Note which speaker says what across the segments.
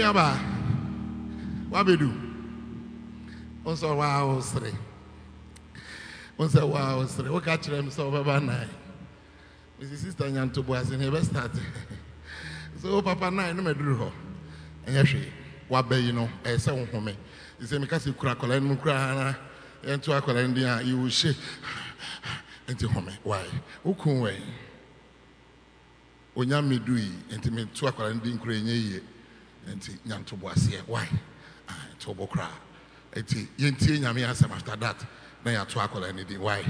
Speaker 1: Nuaba, what we do? Also, wow, three. Once a while, three. What catch them so over nine. Mrs. Sister Nyanto was in never started. So, Papa nine, no matter who. And yes, what bay, you know, a son for me. You say, because you crack or and cry, and to Aqualandia, you will shake into home. Why? Who can way? When Yami do it, me to Aqualandin crane, and Nyanto was here. Why? Tobo cry. Yenti Yami answer after that. Now you are to Aqualandin. Why?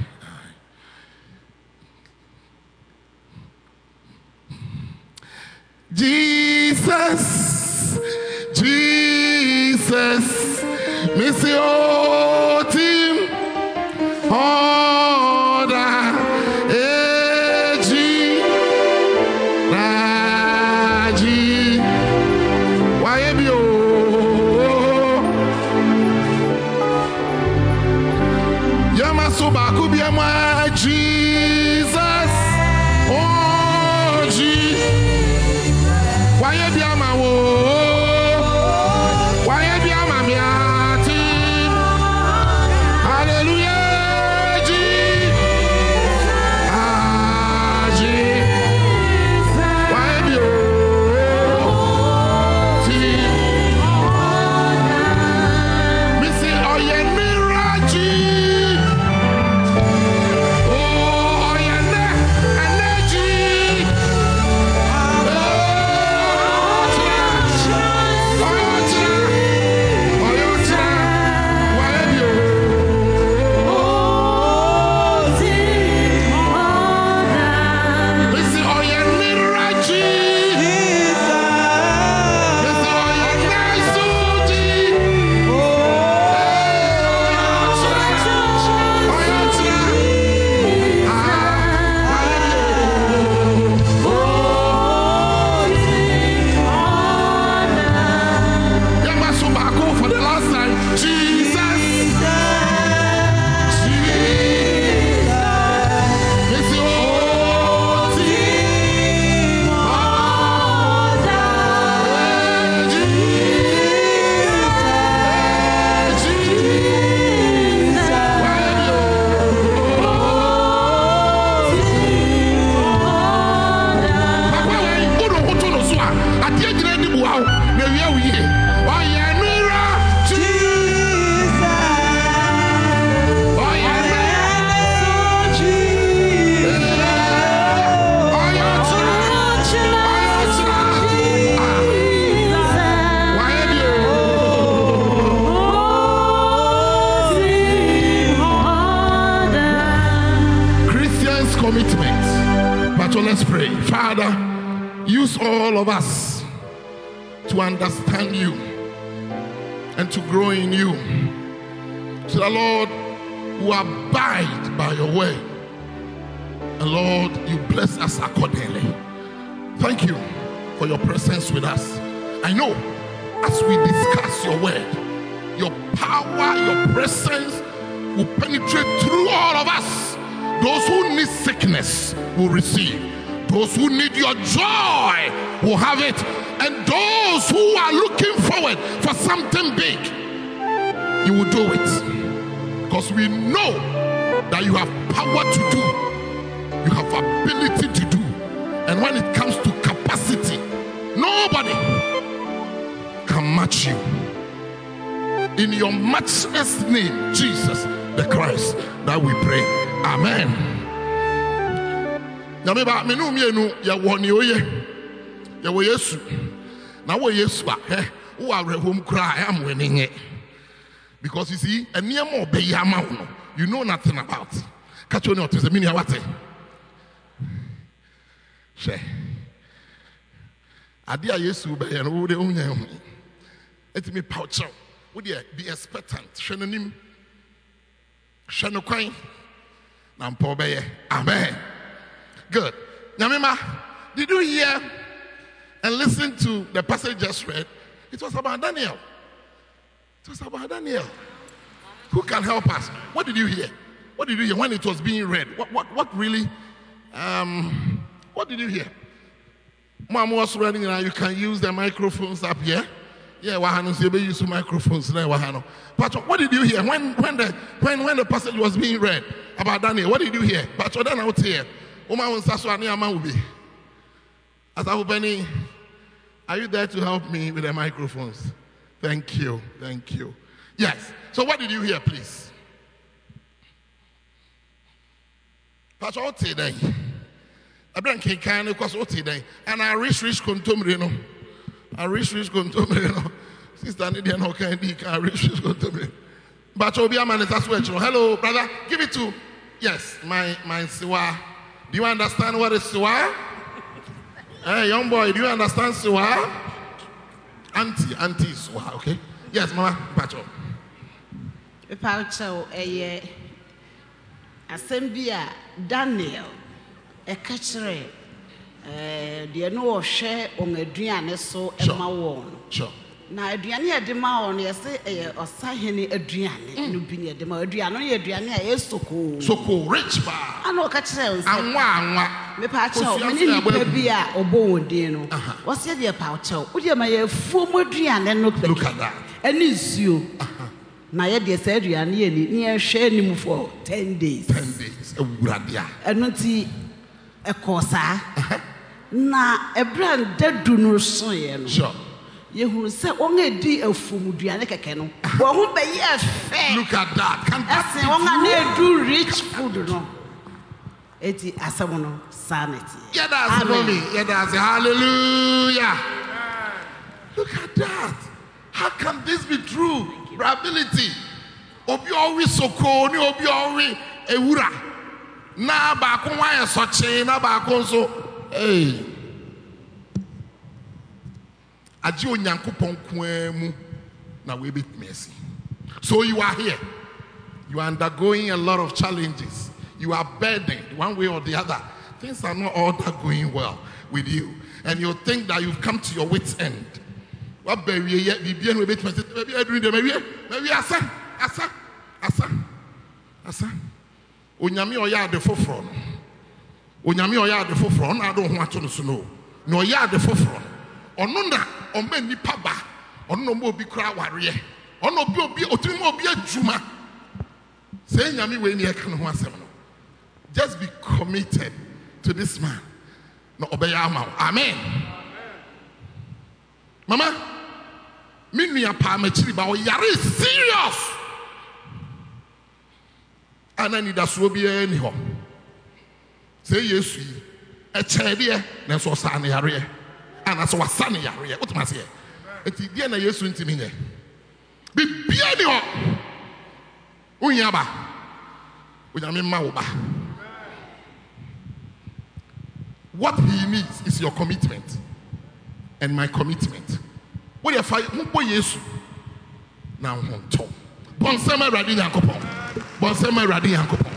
Speaker 1: Jesus, Jesus, Missy Otim, Oda, Eji, Raji, Wayebio, Yamasuba, Kubiama, Jesus, Oji. Why you be a man? Why you be a man? Hallelujah, Jesus. Why you be a Missy, oh yeah, Miraji. Oh yeah, energy. Let's pray. Father, use all of us to understand you and to grow in you. So the Lord, who abide by your word, and Lord, you bless us accordingly. Thank you for your presence with us. I know as we discuss your word, your power, your presence will penetrate through all of us. Those who need sickness will receive. Those who need your joy will have it. And those who are looking forward for something big, you will do it. Because we know that you have power to do. You have ability to do. And when it comes to capacity, nobody can match you. In your matchless name, Jesus the Christ, that we pray. Amen. Yameba menu mienu ya woni oye. Ya wo Yesu. Na wo Yesu a wo awrehom kra am winning. Because you see, eniam obeyama wo you know nothing about. Catch on to the mini awate. She. Ade a Yesu be ye no wo de onya hu. Etimi pouch. Wo de be expectant. Hwenanim. Hwenokwan. Amen. Good. Nyamima, did you hear and listen to the passage just read? It was about Daniel. It was about Daniel. Who can help us? What did you hear? What did you hear when it was being read? What really? What did you hear? Mom was reading now. You can use the microphones up here. Yeah, wahano say be use microphones now wahano. Pastor, what did you hear when the passage was being read about Daniel? What did you hear? Pastor, then out here. Uma won saso ani ama ubi. Asafu Penny, are you there to help me with the microphones? Thank you. Yes. So what did you hear, please? Pastor, what say then? I bring kind of what say then? And I rich contumely. I rich contumely. Sister Nidia no can be rich contumely. But Obi Aman is as well. Hello, brother. Give it to my siwa. Do you understand what is siwa? Hey, young boy, do you understand siwa? Auntie siwa, okay? Yes, Mama, Pacho.
Speaker 2: Pacho, Assembia Daniel, a catcher, the no share on a Driane so Emma won. Sure. Now, Adriana de Maon, yes, or Sahini Adriane, no be the Adriano, Adriana is so cool. So cool, rich bar. I know catcher, and one, the Pacho, maybe or bone, Dino. What's your dear Pacho? Would you my full Adriana look at that? And is you. Now, yet, dear Adrian, near sharing for 10 days. 10 days, a Radia. And not see a corsa. Now, a brand dead do no so. Sure. You who say only D of Fumudiana Cano. Well, who be yes, look at that. Can't I do rich food? No, it's asamono sanity. Yeah, that's mommy. Yeah, that's hallelujah. Look at that. How can this be true? Ability. Obi always so cold, obi always ewura. Na ba ko wa so che na ba ko so hey. Aji onyankopon kwemu na we be mercy. So you are here. You are undergoing a lot of challenges. You are burdened one way or the other. Things are not all that going well with you. And you think that you've come to your wit's end. What baby yet be bien with maybe asa. Onyame oya de foforo. Onyame oya de foforo na do ho ato no so no. No oya de foforo. Ono na o ma nipa ba. Ono no mo obi kura ware. Ono obi otimi mo obi adwuma. Say nyame we ni e kan ho asem no. Just be committed to this man. No obeya ama. Amen. Mama, minua pa machiri ba o yare serious. Ana ni da so bi ani ho. Say Yesu yi e chede na so sa na yare. Ana so wasa na yare. What ma say? Enti die na Yesu ntimi nye. Bibia ni ho. Unya ba. Unya me ma wo ba. What he needs is your commitment and my commitment. What if I mumbo Yesu na honto? Bonsema radi yankopon. Bonsema radi yankopon.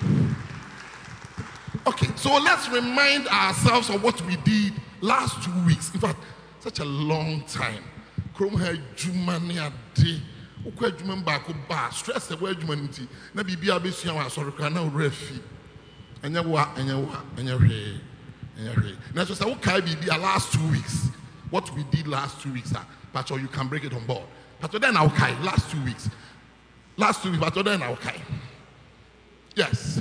Speaker 2: Okay, so let's remind ourselves of what we did last 2 weeks. In fact, such a long time. Krom ha jumani ade. Okwa juman ba ko ba stress e wa juman nti. Na bibia besua wa sorokra na refi. Anya hwe. Now, so okay, be our last 2 weeks. What we did last 2 weeks, Pastor, you can break it on board. Pastor, then okay, last 2 weeks. Last 2 weeks, Pastor, then okay. Yes.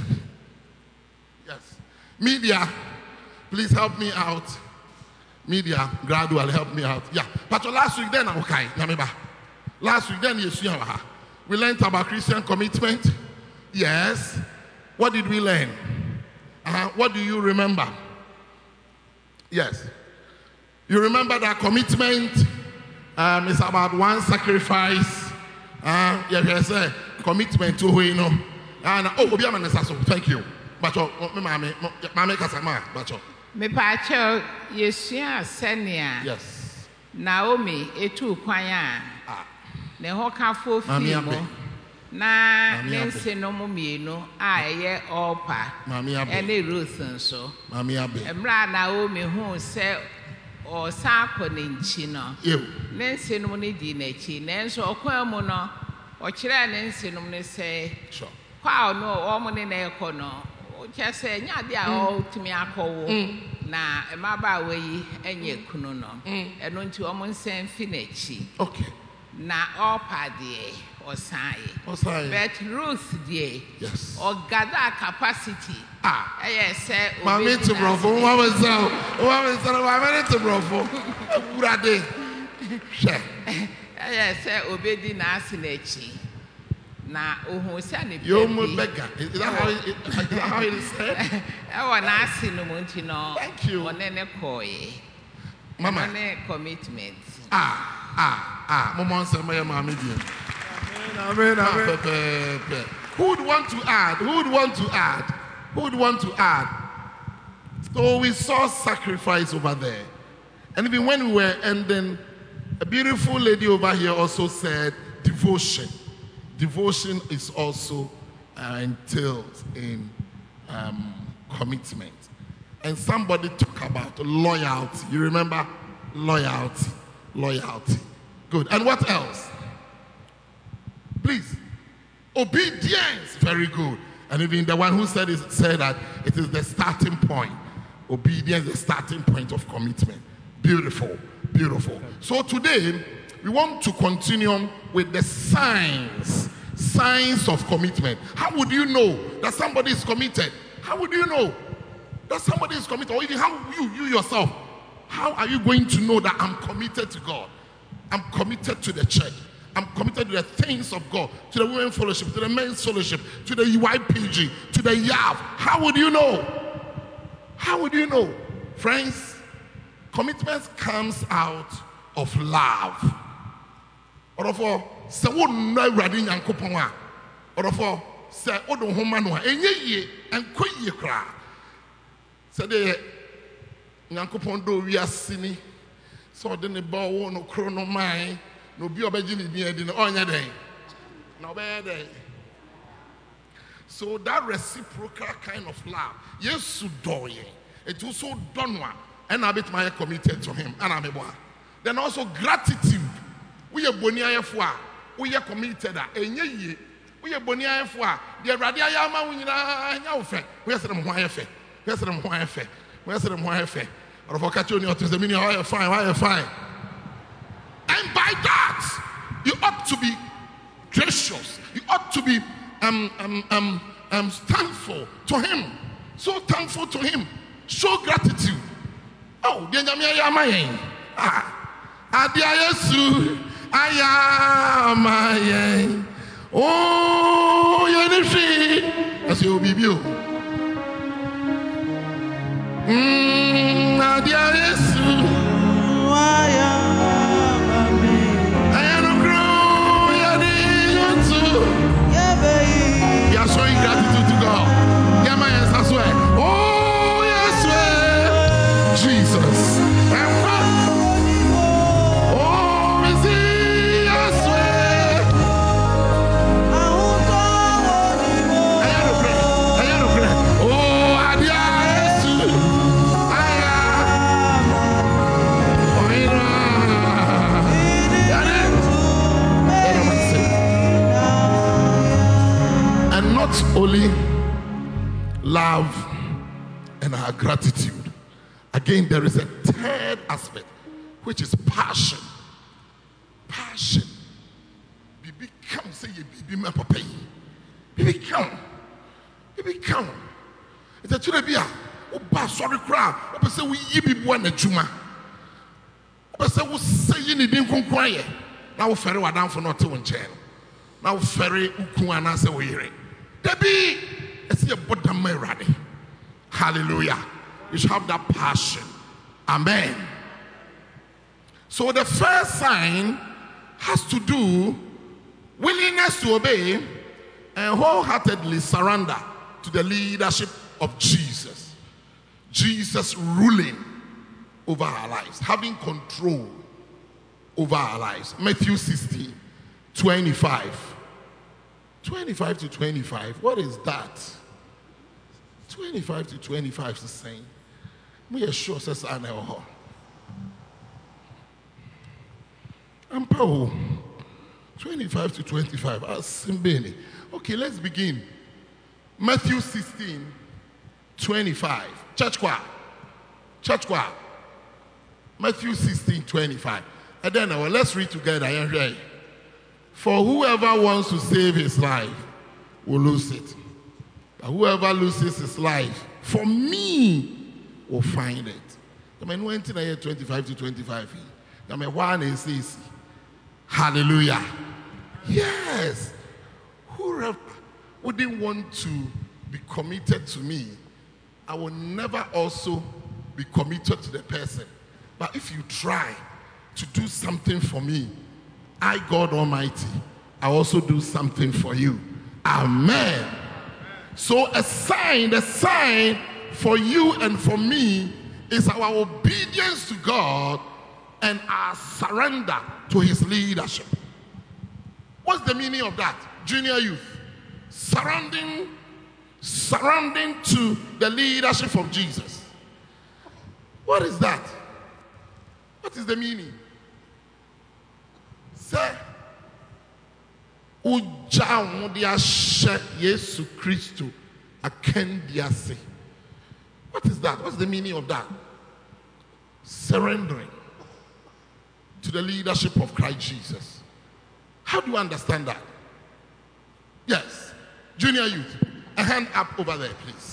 Speaker 2: Media, please help me out. Media, gradually help me out. Yeah. Pastor, last week, then okay. Last week, then yes, we learned about Christian commitment. Yes. What did we learn? What do you remember? Yes. You remember that commitment is about one sacrifice. Yes, commitment to who you know. And thank you. But Mama Kasama, but
Speaker 3: me pacho Yeshua Senia.
Speaker 1: Yes.
Speaker 3: Naomi etu kwanya. Ne hokafo fimo. Na nense no mu mienu a eye opa ene Ruth nso emra Naomi hu se o sa akọ nenchi no nense no ne di nachi nenso okwa mu no o kire nense no ne se kwa no o mu ne na ekọ no o che se nya de a o timi akọ wo na mmabaawa yi enye kunu no eno nti omo nsen fi n'echi
Speaker 1: Okay.
Speaker 3: na Orpah de Osai. But Ruth de
Speaker 1: Yes.
Speaker 3: or gather capacity. Yes, sir.
Speaker 1: Mami to brofo, what was that? Mami to brofo. Brade. Sure.
Speaker 3: Yes, sir. Obedi na asinechi. Na ohu se ani
Speaker 1: You almost beggar. Is that how it is said?
Speaker 3: I na asi no munti no.
Speaker 1: Thank you.
Speaker 3: Onene koye.
Speaker 1: Mama.
Speaker 3: Onene commitment.
Speaker 1: Mama say my mami dear. Amen. Who would want to add? So we saw sacrifice over there. And even when we were ending, a beautiful lady over here also said devotion. Devotion is also entailed in commitment. And somebody talked about loyalty. You remember? Loyalty. Good. And what else? Please. Obedience. Very good. And even the one who said that it is the starting point. Obedience is the starting point of commitment. Beautiful. So today, we want to continue with the signs of commitment. How would you know that somebody is committed? How would you know that somebody is committed? Or even how you yourself, how are you going to know that I'm committed to God? I'm committed to the church. I'm committed to the things of God, to the women's fellowship, to the men's fellowship, to the YPG, to the YAV. How would you know? Friends, commitment comes out of love. Or for say wo no awurade nyankopon a or for say odo homa no a enye yie enko yie kra say de nyankopon do wiase ni so de ne ba wo no kro no man no bi obaji ni bi edi no onya den na obey den. So that reciprocal kind of love, Yesu doye it also done one and I bet my committed to him and I'm a boy. Then also gratitude. We are bonia for we are committed enye we are bonia for the radia yama winina nya ofe we are them why fe or for catch you to the meaning why fine and by that you ought to be gracious, you ought to be thankful to him, so thankful to him, show gratitude. Oh the nyame yama yen adia Yesu ayamaye oh yenifi ase obibio adia Yesu ayamame ayano yadi yontu yebe you are showing gratitude to God. Yama yes as well. Oh yes Jesus. Only love and our gratitude. Again, there is a third aspect, which is passion. Passion. Baby come, say you baby my papa. Baby come. It's a children. Oh, sorry, crowd. Oh, say we ye be born a juma. Oh, say we say you need to cry. Now ferry wa down for not to chain. Now ferry ukuana say we hearing. Debbie, it's your bottom ready. Hallelujah. You should have that passion. Amen. So the first sign has to do willingness to obey and wholeheartedly surrender to the leadership of Jesus. Jesus ruling over our lives, having control over our lives. Matthew 16, 25. 25 to 25, what is that? 25 to 25 is saying, we are sure says I know. I'm 25 to 25. Okay, let's begin. Matthew 16, 25. Church choir. Church choir. Matthew 16:25. And then let's read together. For whoever wants to save his life will lose it. But whoever loses his life for me will find it. I mean, when 25 to 25. I mean, one is easy. Hallelujah. Yes. Whoever wouldn't want to be committed to me, I will never also be committed to the person. But if you try to do something for me, I, God Almighty, I also do something for you. Amen. So the sign for you and for me is our obedience to God and our surrender to his leadership. What's the meaning of that? Junior youth. Surrounding to the leadership of Jesus. What is that? What is the meaning? Say, Uja mudia she Yesu Christo akendiase. What is that? What's the meaning of that? Surrendering to the leadership of Christ Jesus. How do you understand that? Yes. Junior youth, a hand up over there, please.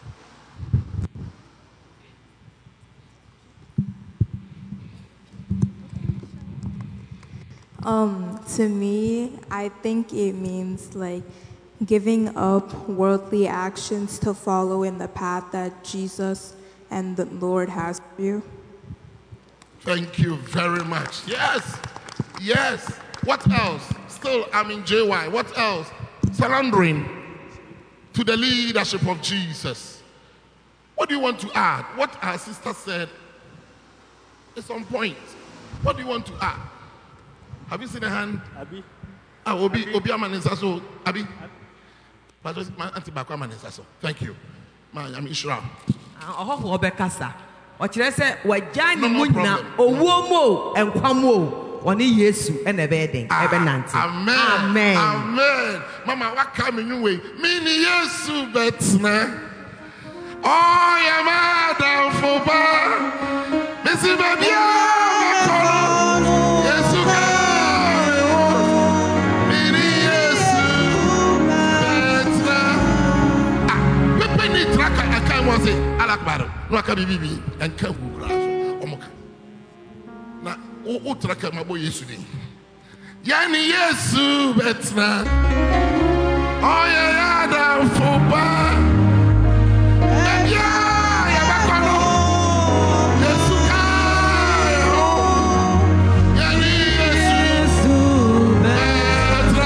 Speaker 4: To me, I think it means like giving up worldly actions to follow in the path that Jesus and the Lord has for you.
Speaker 1: Thank you very much. Yes. Yes. What else? Still, I'm in JY. What else? Surrendering to the leadership of Jesus. What do you want to add? What our sister said is on point. What do you want to add? Have you seen a hand? Abi. Obi Amaninsaso. Abi. But my auntie Bakwa Amaninsaso. Thank you. I'm Ishra.
Speaker 5: Oh, Obekasa. Ochirese wajani munyina owuomo enkwamo oni Yesu ene beden ebenanti.
Speaker 1: Amen.
Speaker 5: Amen.
Speaker 1: Amen. Mama waka menywe mini Yesu betna. Oh ya madam foba. Mesi babia makolo. Yesu ka. Mini Yesu betna. Pepe ni traka akan wose alakbaro. No aka bibi enka wura so omoka. Na o traka mabo Yesu ni. Yani Yesu betna. Oh ya da foba. Ya bakolo. Yesu ka. Yani Yesu betna.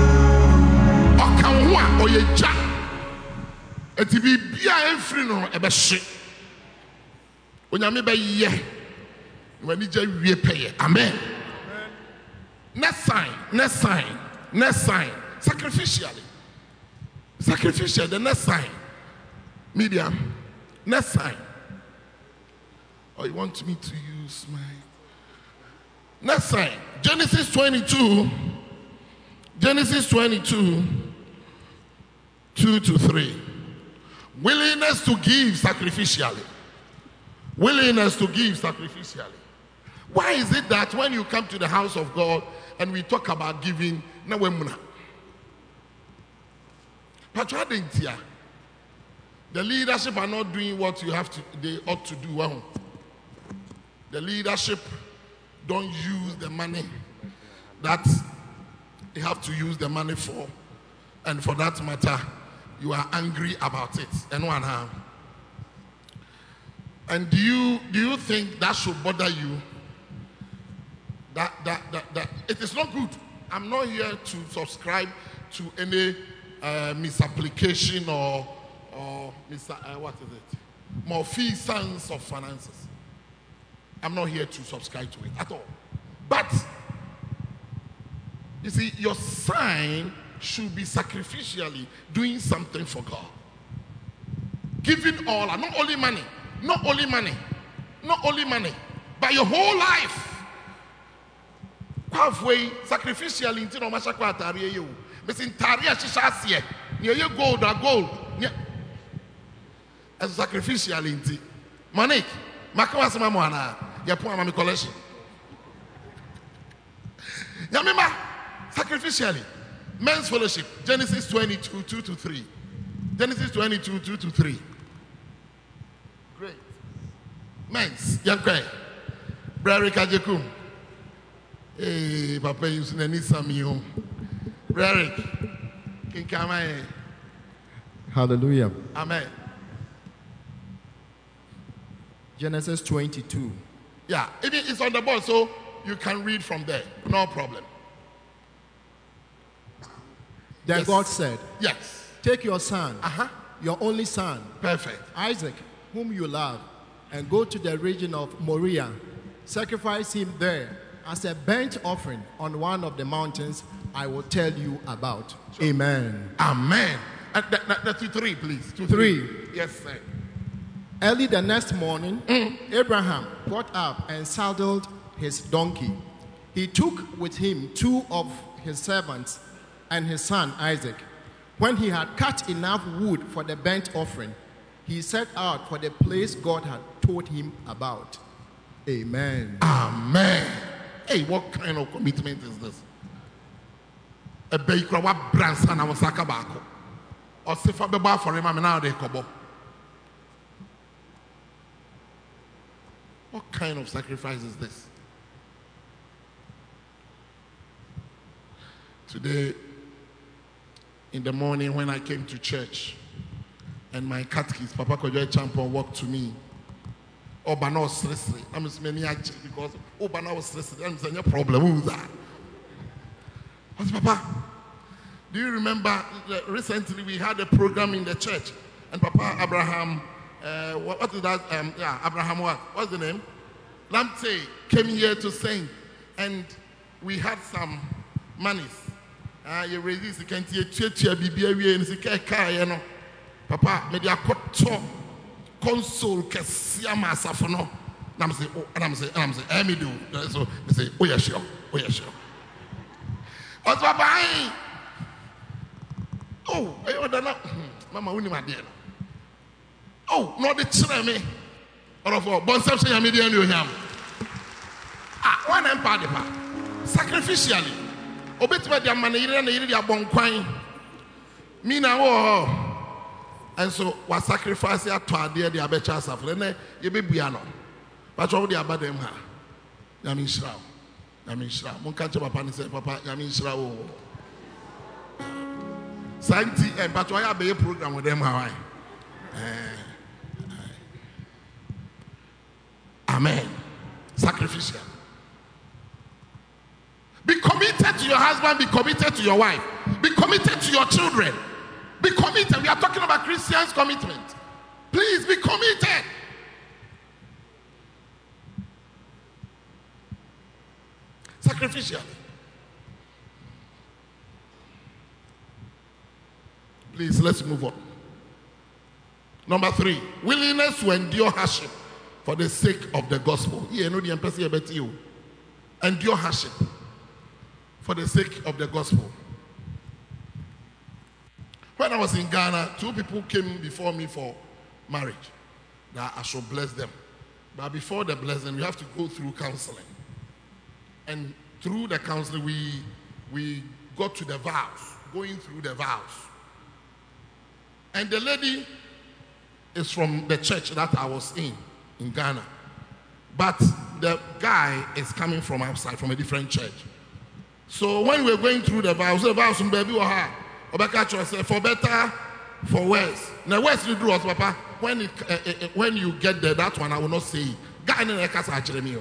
Speaker 1: Okanwa oyeja. Eti bibia efri no ebehye. Onyame be ye. Wani je wie peye. Amen. Next sign. Sacrificially. The next sign. Medium. Next sign. Or you want me to use my next sign? Genesis 22, 2-3. Willingness to give sacrificially. Why is it that when you come to the house of God and we talk about giving, na wemuna? The leadership are not doing what they ought to do. The leadership don't use the money that they have to use the money for. And for that matter, you are angry about it. And do you think that should bother you? That it is not good. I'm not here to subscribe to any misapplication or what is it? Malfeasance of finances. I'm not here to subscribe to it at all. But you see, your sign should be sacrificially doing something for God. Giving all, not only money, but your whole life. Halfway, sacrificially, into no matter what you. But in Taria Shishasia, near your gold. As sacrificially, Monique, Makawasama Moana, Yapua Mami collection. Yamima, sacrificially. Men's fellowship, Genesis 22, 2-3. Genesis 22, 2-3. Great. Men's, Yankwe. Brary Kajekum. Hey, Papa, you see, need some you. Brary, King Kamae.
Speaker 6: Hallelujah.
Speaker 1: Amen.
Speaker 6: Genesis 22.
Speaker 1: Yeah, it's on the board, so you can read from there. No problem.
Speaker 6: Then
Speaker 1: Yes.
Speaker 6: God said,
Speaker 1: Yes.
Speaker 6: take your son, your only son,
Speaker 1: Perfect.
Speaker 6: Isaac, whom you love, and go to the region of Moriah. Sacrifice him there as a burnt offering on one of the mountains I will tell you about. Sure. Amen.
Speaker 1: Amen. The 2-3, please.
Speaker 6: 2-3.
Speaker 1: Yes, sir.
Speaker 6: Early the next morning, Abraham got up and saddled his donkey. He took with him 2 of his servants and his son Isaac. When he had cut enough wood for the burnt offering, he set out for the place God had told him about. Amen.
Speaker 1: Amen. Hey, what kind of commitment is this? A baker, what branson I was a kabako. Or Sifa Beba for him, I'm now the kobo. What kind of sacrifice is this? Today, in the morning when I came to church, and my catechist, Papa Kojoy Champion, walked to me. Obana was stressed. I'm saying because Obana was stressed. I'm saying, no problem. Who's that? I said, Papa, do you remember recently we had a program in the church, and Papa Abraham, what is that? Abraham what? What's the name? Lamte came here to sing, and we had some monies. You raise this, you can't hear BBA and say, Papa, maybe I cut console Kasiama Safono. And I'm saying, I do. So I say, oh, yeah, sure. Oh, yeah, sure. What's Papa? Oh, I order now. Mama, we need my dear. Oh, not the children. Or of all, Bonception, I made you him. One empire, sacrificially. Obey my dear money, and you are born quine. Me now. And so, what sacrifice you to our dear Abecha Safrene, you be Biano. But all the Abadem ha. Yamin Shroud. Yamin Shroud. Munkancha Papa and say, Papa, Yamin Shroud. Santi and Patoya be a program with them. How Amen. Sacrificial. Be committed to your husband, be committed to your wife, be committed to your children. Be committed. We are talking about Christians' commitment. Please be committed. Sacrificially. Please, let's move on. Number 3, willingness to endure hardship for the sake of the gospel. Endure hardship for the sake of the gospel. When I was in Ghana, 2 people came before me for marriage. That I should bless them. But before the blessing, we have to go through counseling. And through the counseling, we got to the vows, going through the vows. And the lady is from the church that I was in Ghana. But the guy is coming from outside, from a different church. So when we were going through the vows baby or her, for better, for worse. Now, worse you do us, Papa. When you get there, that one I will not say. Guy in the casa actually me.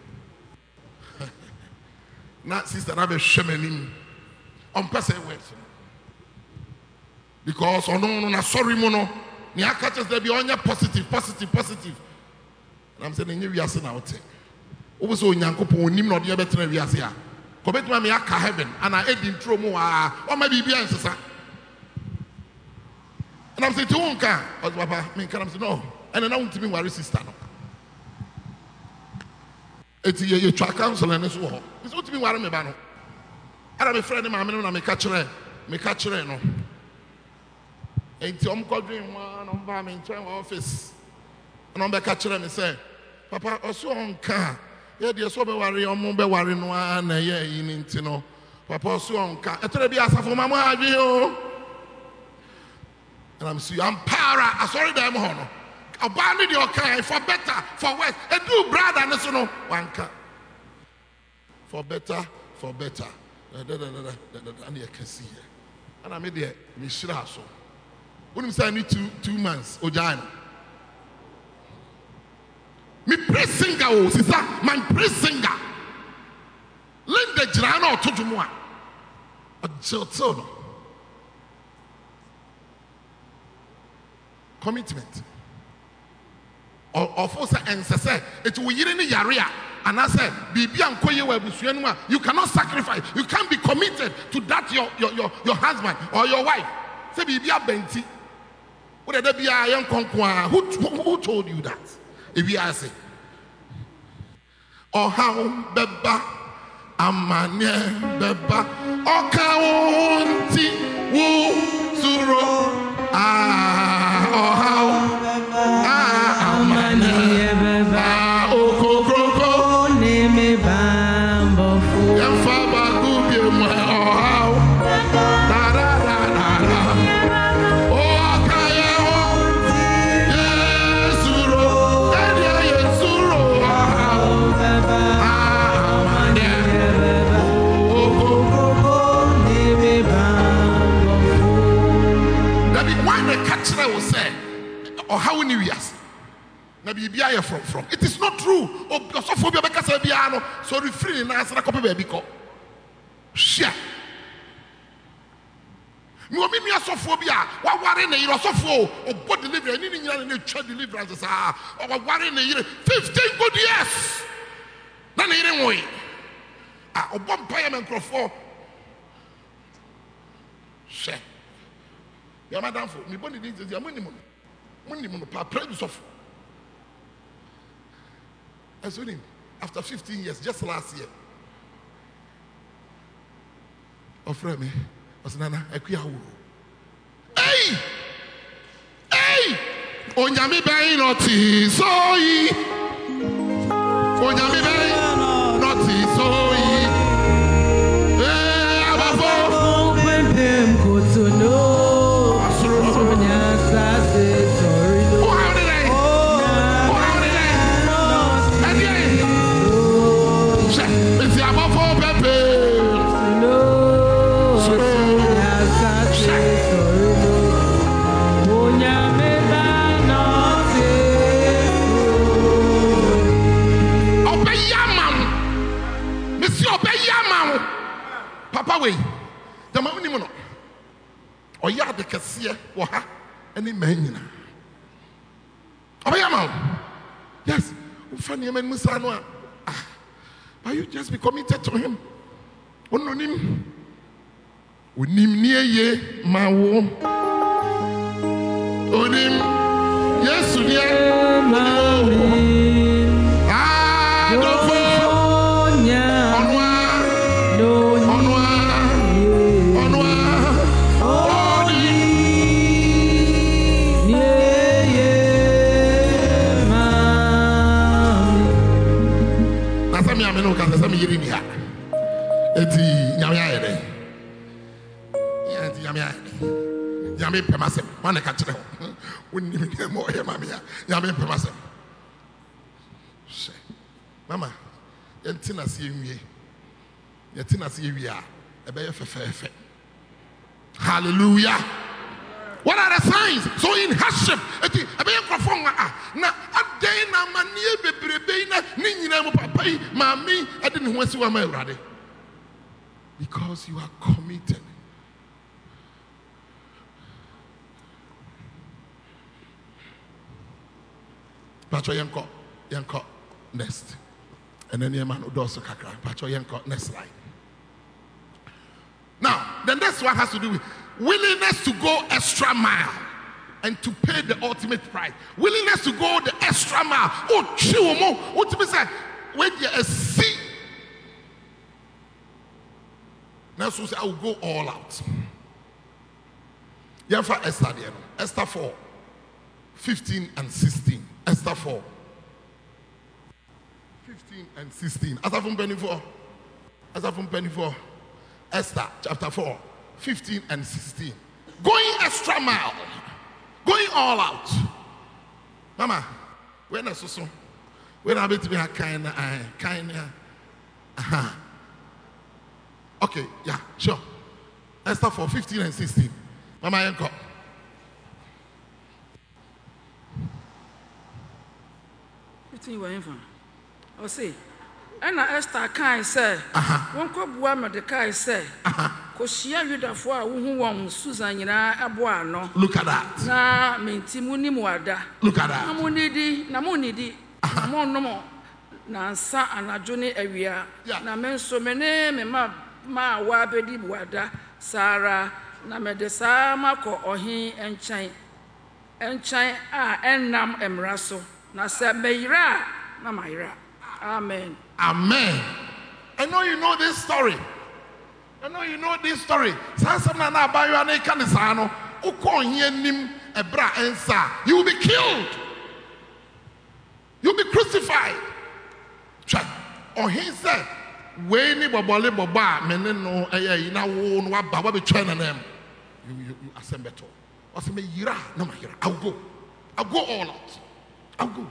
Speaker 1: Now, sister, I have a shame on person words. Because no, sorry, mono. Ni catches there be on your positive. And I'm saying, we are saying out. Also, Yankopo, Nim not the better we are here. Commit me aka heaven and I ate in tromo or maybe be answer. And I'm saying to Unka, Papa, me can say no. And then I want to be worried sister. It's a track counsel and so on. It's what to be worried me bano. I have a friend in my man and me catch no. And I'm calling one on my office. And I'm catching and say, Papa, also on car. Yeah, the so be worry on be worry no na ye yin ntino. Papa also on car. E to be asafo mama adwe o. And I'm para. Sorry them hono. Abandon your car for better, for worse. And do brother and so no one car. For better, for better. And you can see here. And I made the Mishra so. When you say I need 2 months, Ojana. Me praise singer, oh, sister, my praise singer. Let the Jirano to do more. A Jotono. Commitment. Or force and say, it will be in the area. And I said, you cannot sacrifice. You can't be committed to that your husband or your wife. Say, Benti. Who told you that? If you ask it. Or how beba amane beba or kaunti wu suro or how amane beba okokroko neme bambo fu yamfa gubi mo or how da da da da or kaya yesuro yesuro will say, or how many years? Maybe be from. It is not true. Oh, because of phobia, because I be so refrain and answer a copy baby call. Share. You mean me a sophobia? What worrying a year of or what delivery? Anything in the child deliverance are or worrying a year 15 good years. None anyway. Ah, one payment for share. Your madam for me, bonny things is your money. Money, praise of. I saw him after 15 years, just last year. Offer me, was Nana, a queer. Hey! Hey! Onyami bay naughty, so ye. Onyami bay naughty, so ye. Hey, above. Good to know. Papa way, the man or ya the cassia or ha any man. Oh, yes, funny man Musano. But you just be committed to him. Onim near ye, my womb. Onim, yes, dear, one catch them. Wouldn't even hear more here, mamma. Yamin Pemasem. Mamma, Yentina see me. Yentina see we are a bear for fair. Hallelujah. What are the signs? So in Hashem, a bear from now a day na mania bebrebe Nina Papai, Mammy, I didn't want to see my ready. Because you are committed. Pacho Yanko next. And then your man would also kakra. Pacho Yanko next line. Now, the next one has to do with willingness to go extra mile and to pay the ultimate price. Willingness to go the extra mile. Oh, chiwomo. What to be said? When you see. Now, so say I will go all out. Yanfa Esther, Esther 4, 15 and 16. Esther 4, 15 and 16. As from penny 4. As from penny 4. Esther chapter 4. 15 and 16. Going extra mile. Going all out. Mama, when I so when I bet me a kind okay, yeah, sure. Esther 4, 15 and 16. Mama, Yanko.
Speaker 7: I'll see. And Esther kind say, one cup warmer the Kai say, Koshia Yudafa, who won Susan Abuano.
Speaker 1: Look at that.
Speaker 7: Na Mintimuni Muada.
Speaker 1: Look at that.
Speaker 7: Namunidi, Mono, Nansa and Ajuni area. Na men so many ma wabedi wada, Sarah, Namedesa Mako or he and Chine and Nam Emraso. Na se Meira, Namaira. Amen.
Speaker 1: Amen. I know you know this story. I know you know this story. You will be killed. You will be crucified. Or he said, you assemble. I'll go. I'll go all out. I'll go.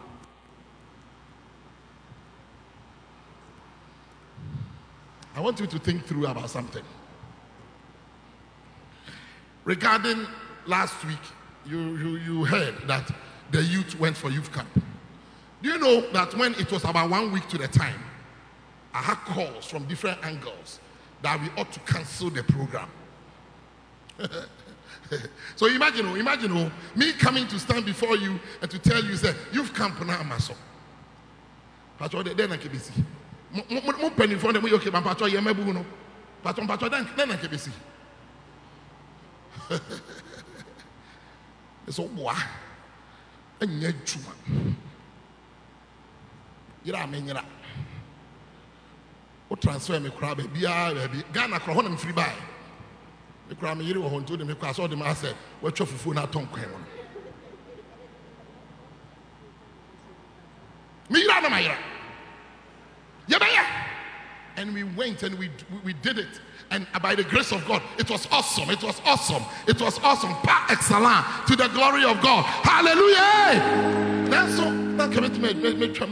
Speaker 1: I want you to think through about something. Regarding last week, you heard that the youth went for youth camp. Do you know that when it was about 1 week to the time, I had calls from different angles that we ought to cancel the program? So imagine me coming to stand before you and to tell you, say, youth camp now, Maso. Then I can be see. Mo penny for them, okay, my patron, you may be no. Patron, then I can be see. So, boy, and yet, chuma. You're mean, you're what transfer me crab, baby, Ghana, Crohon, free buy. The crime you were to them because all the master were truffle for not tongue. Mira, Mira. And we went and we did it. And by the grace of God, it was awesome. It was awesome. It was awesome. Par excellence to the glory of God. Hallelujah. That's so that commitment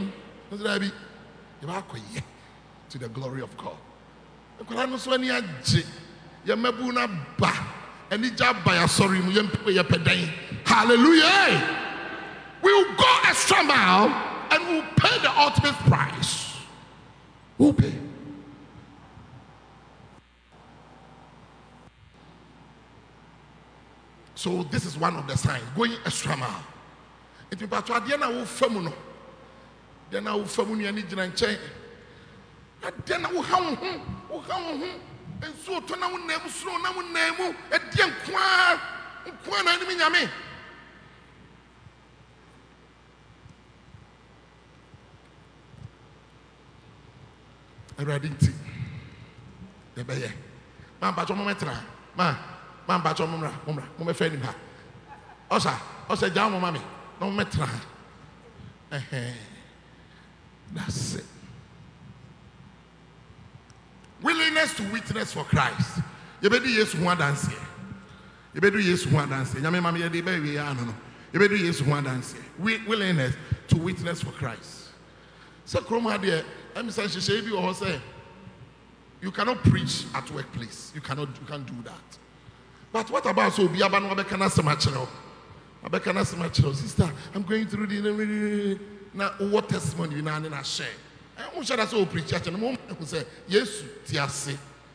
Speaker 1: to the glory of God. Hallelujah. We'll go extra mile and we'll pay the ultimate price. We'll pay. So this is one of the signs, going extra mile. It will be about Diana will femuno. Diana will femuni and Nijan. Diana will hum, and so to now never slow, now name, a dear quan enemy. Ready to the bay. Man, but on my tra, man, but on my friend in her. Osa, down, mammy, no metra. That's it. Willingness to witness for Christ. You better yes one dance here. You better yes one dance here. Yammy, mammy, the baby, I don't know. You better yes one dance here. Willingness to witness for Christ. So, Chroma, dear. You cannot preach at workplace. You can't do that. But what about so be sister? I'm going through the now what testimony you now share. I share that so preach church and the moment who say yes, tiase.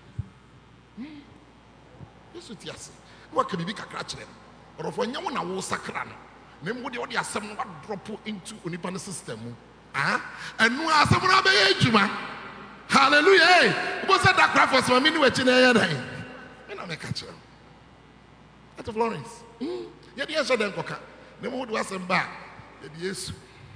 Speaker 1: Yes, tiase. What can be big a cratch them? Or if when you want to walk sacran, then what the assembly drop into Unipan system. And no assemble be hallelujah. What's that cry for some minute in a day? And I make a catcher. At Florence. Yet, yes, I don't coca. The mood wasn't back. Yes.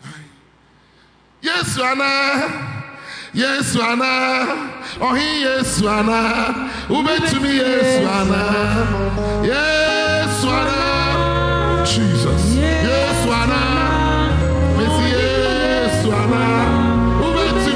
Speaker 1: Yes, Anna. Yes, Anna. Oh, he yes, Anna. Who bet to me, yes, Anna. Yes, Anna. Jesus. Yes, Anna. Yes, Anna. Who bet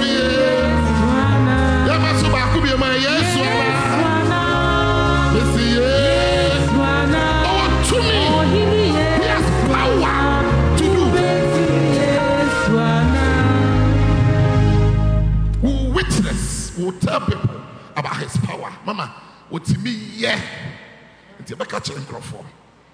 Speaker 1: mama otimi ye nti beka chere nkrofo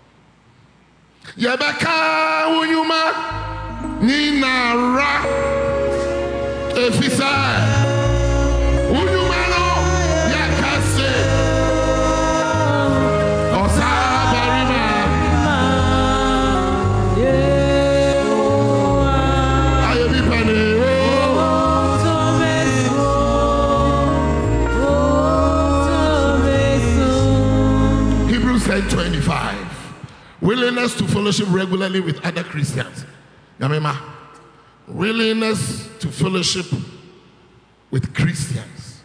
Speaker 1: ye beka unyuma ni nara efisa unyuma no yakase osabarima ayebi pane Hebrews 10:25 willingness to fellowship regularly with other Christians. Yamema, willingness to fellowship with Christians.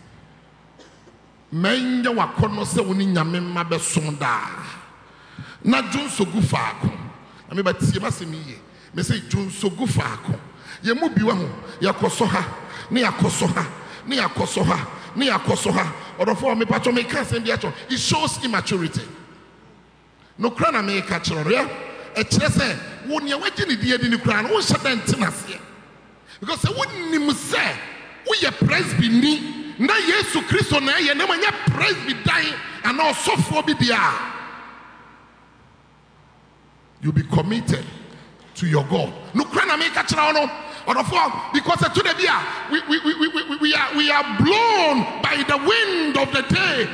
Speaker 1: Menya wakono se woni nyamema be sonda. Na jun sogu faako. Ameba tie masemi ye. Me say jun sogu faako. Ye mu biwa ho, yakoso ha, ne yakoso ha, ne yakoso ha, ne yakoso ha. Odofo me pacho me kan sem bia cho. It shows immaturity. No krana me ka chiro ya. E kire se woni ya wagi ne die ni krana wo hyeda ntenase. Because se woni nim se wo ye presby ni na Yesu Kristo na ye na manya presby dan and osofo bi dia. You be committed to your God. No krana me ka chiro no. Because today we are blown by the wind of the day.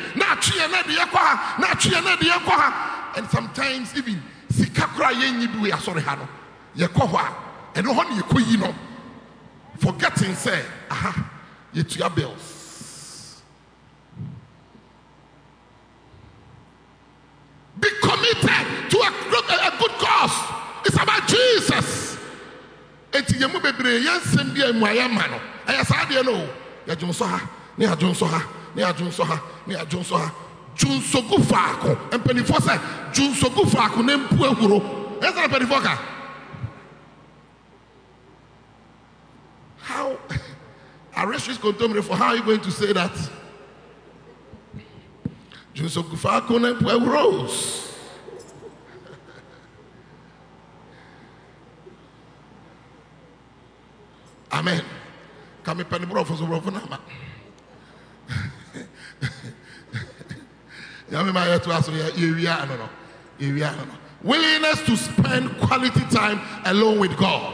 Speaker 1: And sometimes even sikakura yenyi we are sorry hano. Yekoha and no honey you forgetting say aha yet your bills. Be committed to a good cause. It's about Jesus. Enti yemu bebre yansem bia mu ayama no ayasa de no ya junso ha ne adwunso ha ne adwunso ha ne adwunso ha junso gu faako empanifo se junso gu faako ne mpu ahuro esa empanifo ka how arrest contemporary for how are you going to say that junso gu faako ne mpu ahuro. Amen. Kami penibro for so na ma. Yami ma yetu aso area no. Area no. Willingness to spend quality time alone with God.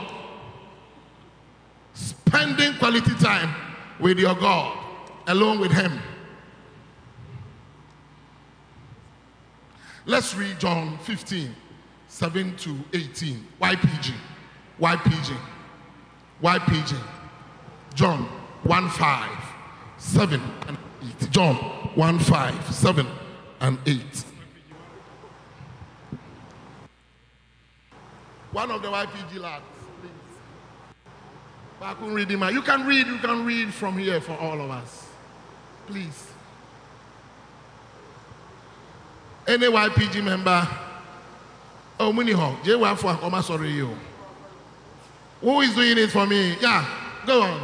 Speaker 1: Spending quality time with your God, alone with Him. Let's read John 15:7-18. YPG. YPG. John 1:5-7 and 8. John 1:5-7 and 8. One of the YPG lads, please. But I couldn't read him. You can read from here for all of us. Please. Any YPG member? Oh, Muniho, J1 for sorry you. Who is doing it for me? Yeah, go on.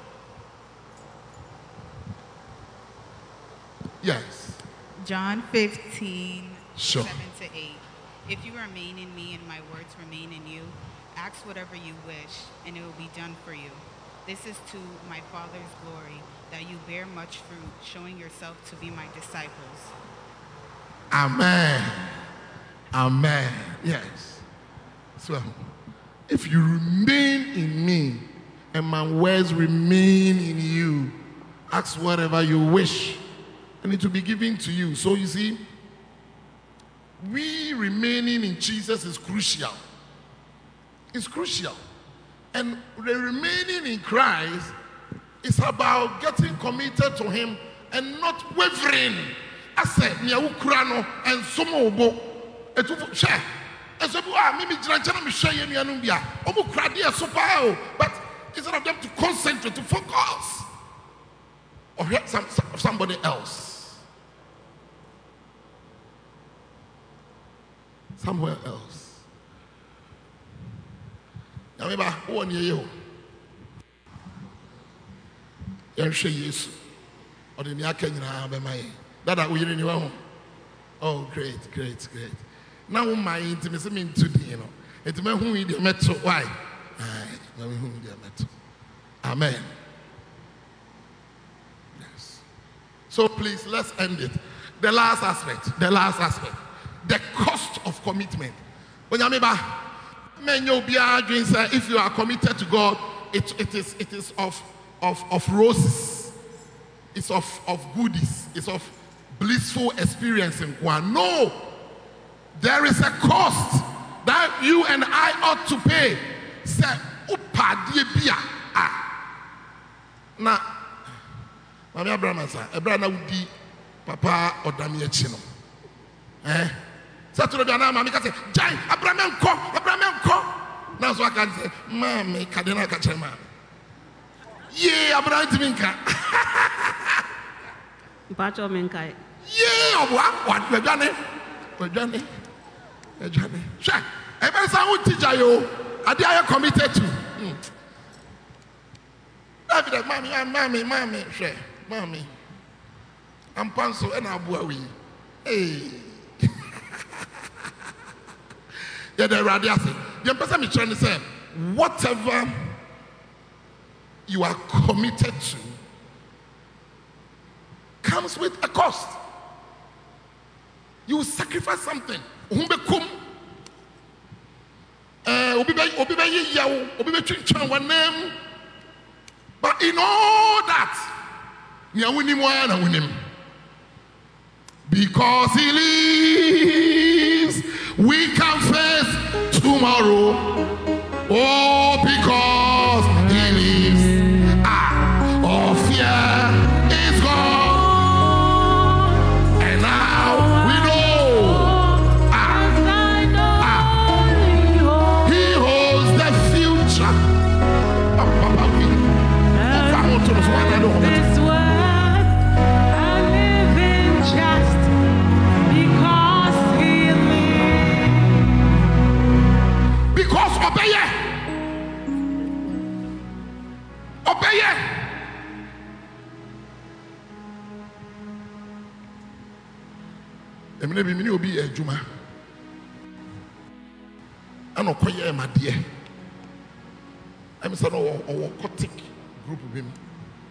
Speaker 1: Yes.
Speaker 8: John 15,
Speaker 1: sure.
Speaker 8: 7-8. If you remain in me and my words remain in you, ask whatever you wish, and it will be done for you. This is to my Father's glory, that you bear much fruit, showing yourself to be my disciples.
Speaker 1: Amen. Amen. Yes. So, if you remain in me and my words remain in you, ask whatever you wish and it will be given to you. So you see, we remaining in Jesus is crucial. It's crucial. And the remaining in Christ is about getting committed to Him and not wavering. I said, Niaukrano and Somobo, share. And so, maybe but instead of them to concentrate, to focus, or help somebody else, somewhere else. Remember, one year, you share Jesus, or the Nyaka, that we in your home. Oh, great. Now my intimacy mean today, you know. It's me who we met so why? Who we met. Amen. Yes. So please, let's end it. The last aspect. The cost of commitment. If you are committed to God, it is of roses. It's of goodies. It's of blissful experience in one. No, there is a cost that you and I ought to pay. Say, now, Mami Abraham sa, Abraham udi papa odami echino. Saturday biana mami ka say, "Jai, Abraham ko." Now so I can say, "Mami, kadena ka chema." Yeah, Abraham timinka.
Speaker 2: Mpacho menkai.
Speaker 1: Yeah, what we done. Sure. Ebe sa hu teacher yo, ade aye committed to. David, mommy, sure. Mommy, I'm Panso and Abuawi. Hey, yeah, the radiation. The person is trying to say, whatever you are committed to comes with a cost. You sacrifice something. But in all that, because he lives, we can face tomorrow. Oh, because he lives, all fear is gone. And now we know, he holds the future.
Speaker 9: This word I live in just because he lives.
Speaker 1: Because obey. Emine bi mini obi ejuma. Ano koye ma de. Em say no owokotic group bi mi.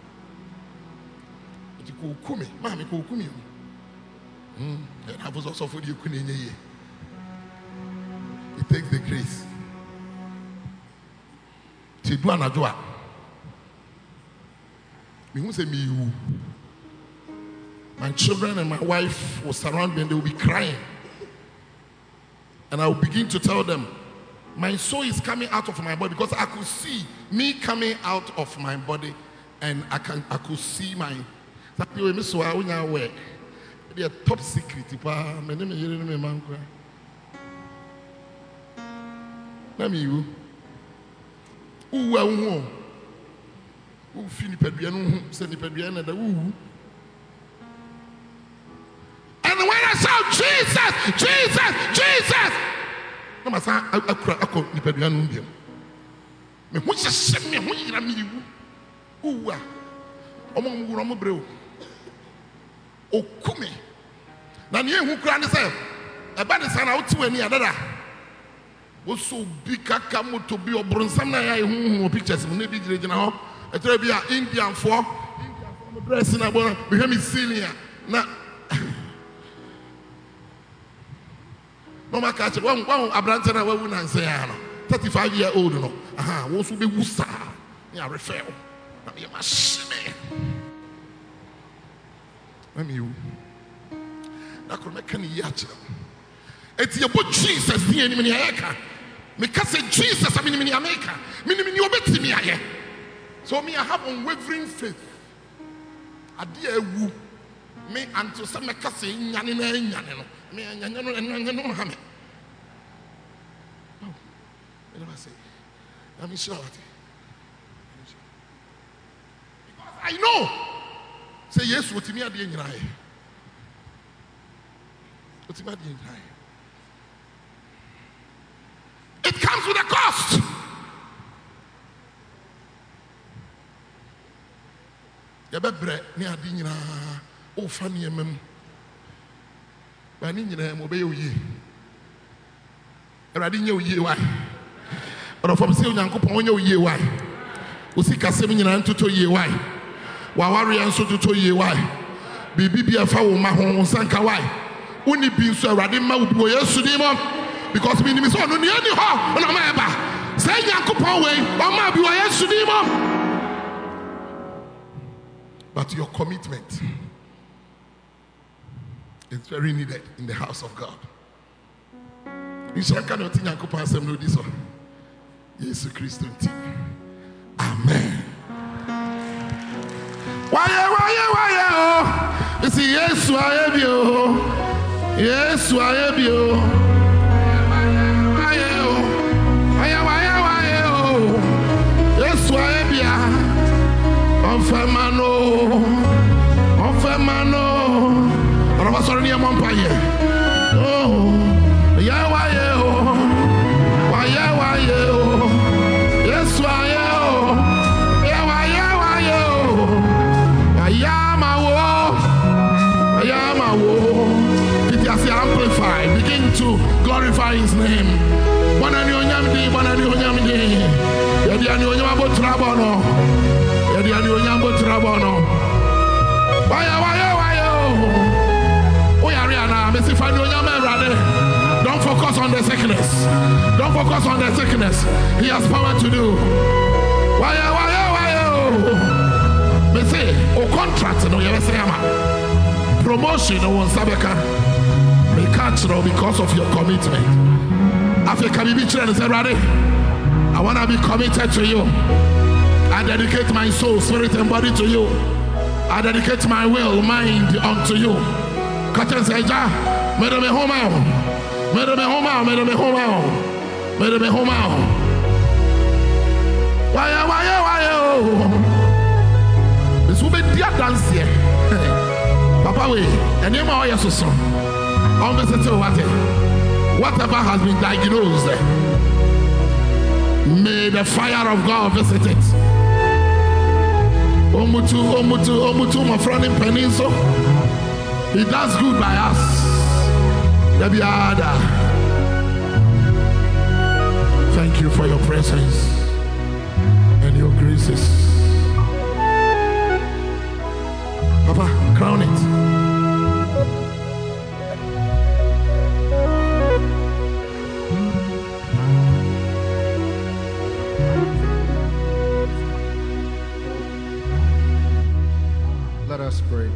Speaker 1: Kumi, mami kumi. And I was also for you. It takes the grace. To do an adjoa. My children and my wife will surround me and they will be crying. And I will begin to tell them, my soul is coming out of my body, because I could see me coming out of my body, and I could see my. That you miss when you are aware. Be a top secret. My name is Jeremy Mankwa. Let me you. Who Philip Adrian, send the Adrian, and who. And when I shout Jesus, no matter I call the Adrian. Me who just send me when you are me. Who are among Romobreo. Okume na ne hu kura ne say e ba ne sana wotu ani adada wo so bi kaka moto bi obronsam na ya hu pictures mu ne bi gina ho e tere bi a Indian for dress na bo we hear me senior na no ma ka che wan abrante na wawu na nse ya no 35-year-old no wo so be wusa ya refer na me ma sheme. You. That could make any yacht. It's your book, Jesus, the enemy. Because Jesus, I mean, in America, meaning you bet me. So, me, I have unwavering faith. I dear woo me until some cassing yanino. Me and no hammer. Oh, I never say, I'm sure. Because I know. Say yes, what me are doing right. What me are doing right. It comes with a cost. You better bread me are doing oh funny mem. But I need to obey you. I didn't know you why. But from saying Uncle Ponyo ye why. Usika 7 to 2 years why. Wawari and so to 2 years why. Bibi be a foul mahon sankawai. Uni bin so radim ma ubi yesudimo because me so no ni ani ho na ma eba. Say Yankopon way o ma bi yesudimo. But your commitment is very needed in the house of God. You shall cannot think Yankopon asem no this one. Jesus Christ. Amen. Why oh? You see, yes, I am you. Yes, I am you. Why oh? Yes, I am you. On Femano. I was only a vampire. Oh, yeah, why oh? Why oh? Yes, why oh? It has amplified. Begin to glorify his name. Don't focus on the sickness. Don't focus on the sickness. He has power to do. Me say, o contract no you say promotion no one sabeka. Me catch no because of your commitment. Africa be children say ready. I want to be committed to you. I dedicate my soul, spirit and body to you. I dedicate my will, mind unto you. Catch say ja, me do me home out. Me do me home out, me do me home out. Me do me home out. Why this will be dear dance here. Papa way, and you know your son. Whatever has been diagnosed, may the fire of God visit it. Omutu, my friend in Peninsula. He does good by us. Thank you for your presence and your graces. Papa, crown it.
Speaker 6: Let us pray.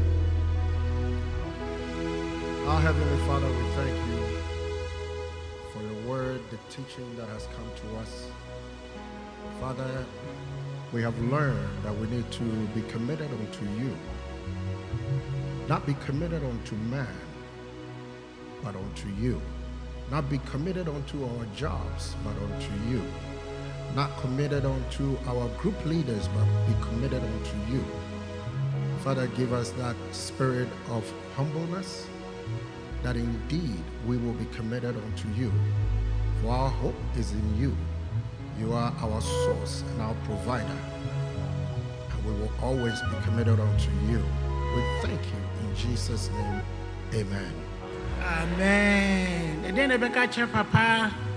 Speaker 6: Our Heavenly Father, we thank you for your word, the teaching that has come to us. Father, we have learned that we need to be committed unto you. Not be committed unto man, but unto you. Not be committed unto our jobs, but unto you. Not committed unto our group leaders, but be committed unto you. Father, give us that spirit of humbleness, that indeed we will be committed unto you. For our hope is in you. You are our source and our provider. And we will always be committed unto you. We thank you in Jesus' name. Amen.
Speaker 10: Amen. And then I Papa.